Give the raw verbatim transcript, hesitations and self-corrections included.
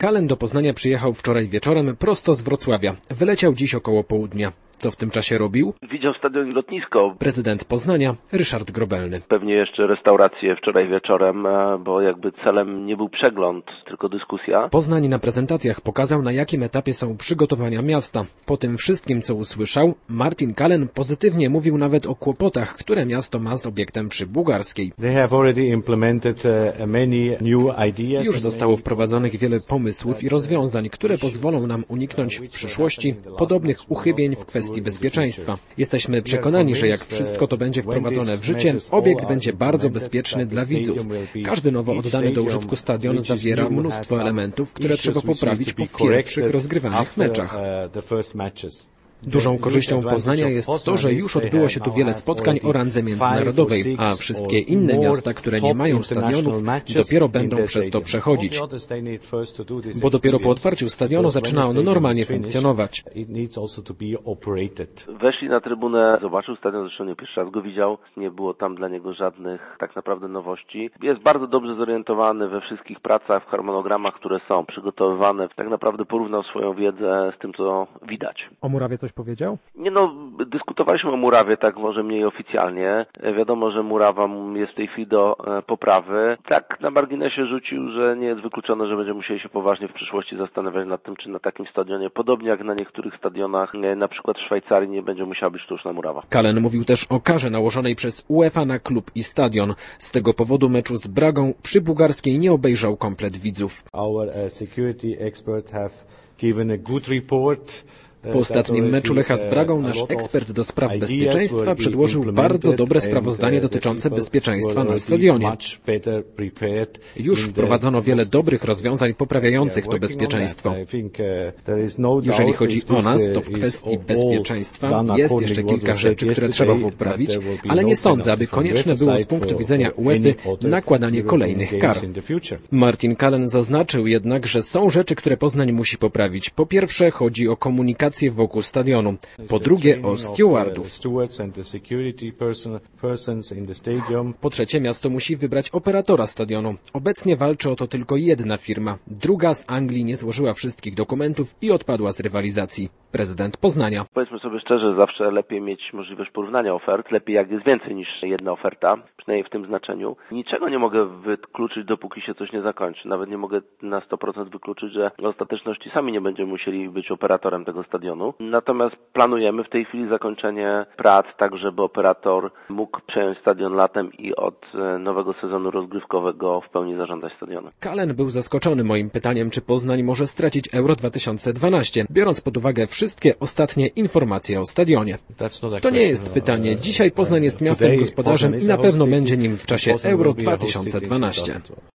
Kalen do Poznania przyjechał wczoraj wieczorem prosto z Wrocławia. Wyleciał dziś około południa. Co w tym czasie robił? Widział stadion i lotnisko. Prezydent Poznania, Ryszard Grobelny. Pewnie jeszcze restaurację wczoraj wieczorem, bo jakby celem nie był przegląd, tylko dyskusja. Poznań na prezentacjach pokazał, na jakim etapie są przygotowania miasta. Po tym wszystkim, co usłyszał, Martin Kalen pozytywnie mówił nawet o kłopotach, które miasto ma z obiektem przy Bugarskiej. Już zostało wprowadzonych wiele pomysłów i rozwiązań, które pozwolą nam uniknąć w przyszłości podobnych uchybień w kwestii bezpieczeństwa. Jesteśmy przekonani, że jak wszystko to będzie wprowadzone w życie, obiekt będzie bardzo bezpieczny dla widzów. Każdy nowo oddany do użytku stadion zawiera mnóstwo elementów, które trzeba poprawić po pierwszych rozgrywanych meczach. Dużą korzyścią Poznania jest to, że już odbyło się tu wiele spotkań o randze międzynarodowej, a wszystkie inne miasta, które nie mają stadionów, dopiero będą przez to przechodzić. Bo dopiero po otwarciu stadionu zaczyna on normalnie funkcjonować. Weszli na trybunę, zobaczył stadion, zresztą nie pierwszy raz go widział, nie było tam dla niego żadnych tak naprawdę nowości. Jest bardzo dobrze zorientowany we wszystkich pracach, w harmonogramach, które są przygotowywane. Tak naprawdę porównał swoją wiedzę z tym, co widać. O Murawie coś powiedział? Nie no, dyskutowaliśmy o Murawie, tak może mniej oficjalnie. Wiadomo, że Murawa jest w tej chwili do poprawy. Tak na marginesie rzucił, że nie jest wykluczone, że będziemy musieli się poważnie w przyszłości zastanawiać nad tym, czy na takim stadionie, podobnie jak na niektórych stadionach, na przykład w Szwajcarii, nie będzie musiała być sztuczna murawa. Kalen mówił też o karze nałożonej przez UEFA na klub i stadion. Z tego powodu meczu z Bragą przy Bugarskiej nie obejrzał komplet widzów. Our uh, security experts have given a good report. Po ostatnim meczu Lecha z Bragą nasz ekspert do spraw bezpieczeństwa przedłożył bardzo dobre sprawozdanie dotyczące bezpieczeństwa na stadionie. Już wprowadzono wiele dobrych rozwiązań poprawiających to bezpieczeństwo. Jeżeli chodzi o nas, to w kwestii bezpieczeństwa jest jeszcze kilka rzeczy, które trzeba poprawić, ale nie sądzę, aby konieczne było z punktu widzenia UEFA nakładanie kolejnych kar. Martin Kalen zaznaczył jednak, że są rzeczy, które Poznań musi poprawić. Po pierwsze chodzi o komunikację wokół stadionu. Po drugie o stewardów. Po trzecie miasto musi wybrać operatora stadionu. Obecnie walczy o to tylko jedna firma. Druga z Anglii nie złożyła wszystkich dokumentów i odpadła z rywalizacji. Prezydent Poznania. Powiedzmy sobie szczerze, zawsze lepiej mieć możliwość porównania ofert. Lepiej jak jest więcej niż jedna oferta, przynajmniej w tym znaczeniu. Niczego nie mogę wykluczyć, dopóki się coś nie zakończy. Nawet nie mogę na sto procent wykluczyć, że w ostateczności sami nie będziemy musieli być operatorem tego stadionu. Natomiast planujemy w tej chwili zakończenie prac tak, żeby operator mógł przejąć stadion latem i od nowego sezonu rozgrywkowego w pełni zarządzać stadionem. Kalen był zaskoczony moim pytaniem, czy Poznań może stracić Euro dwa tysiące dwanaście, biorąc pod uwagę wszystkie ostatnie informacje o stadionie. To nie jest pytanie. Dzisiaj Poznań jest miastem gospodarzem i na pewno będzie nim w czasie Euro dwa tysiące dwanaście.